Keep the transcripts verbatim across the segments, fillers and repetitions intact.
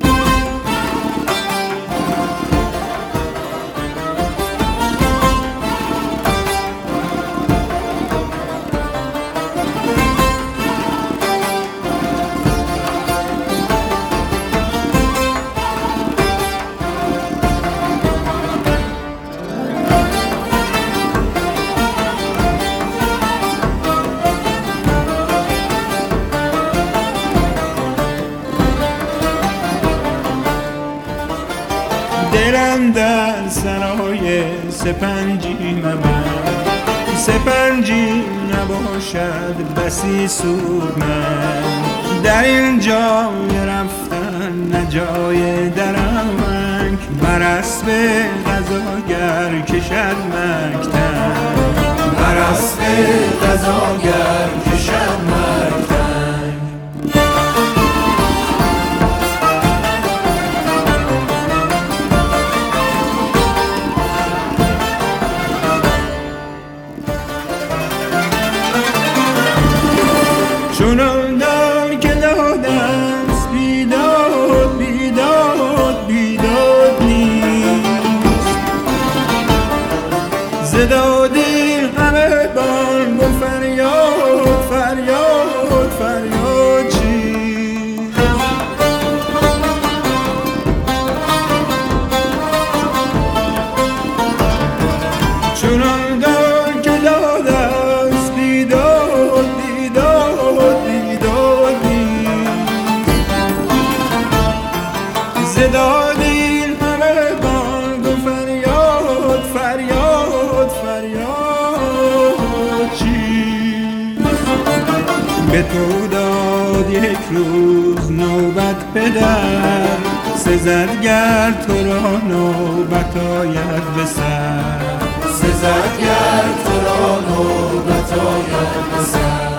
دلم در سرای سپنجی مبند، سپنجی نباشد بسی سودمند. در این جای رفتن نه جای درنگ، بر اسب قضاگر کشد مکتن، بر اسب قضاگر کشد مکتن. چونان دل که دادست بیداد بیداد بیداد نیست، ز دادی همه بانگ و فریاد فریاد فریاد چیست. چونان دل که دادست بیداد بیداد بیداد نیست، ز دادی همه بانگ و فریاد فریاد فریاد چیست. به تو داد یک روز نوبت پدر، سزد گر تو را نوبت آید به سر، سزد گر تو را نوبت آید به سر.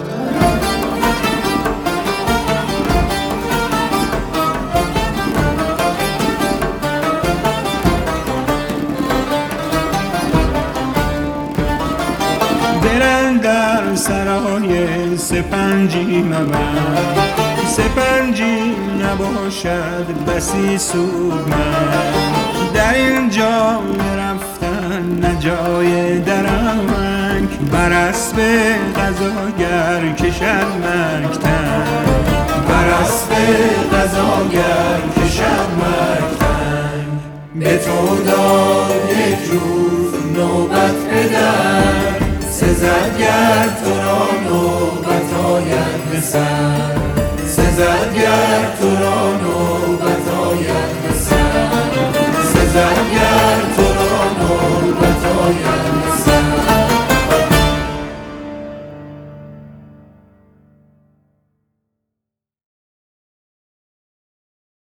دلم در سرای سپنجی مبند، سپنجی نباشد بسی سودمند. در این جای رفتن نه جای درنگ، بر اسب قضاگر کشد مکتن، بر اسب قضاگر کشد مکتن. به تو داد یک روز نوبت پدر، سزد گر تو را نوبت آید به سر، سزد گر تو را نوبت آید به سر، سزد گر تو را نوبت آید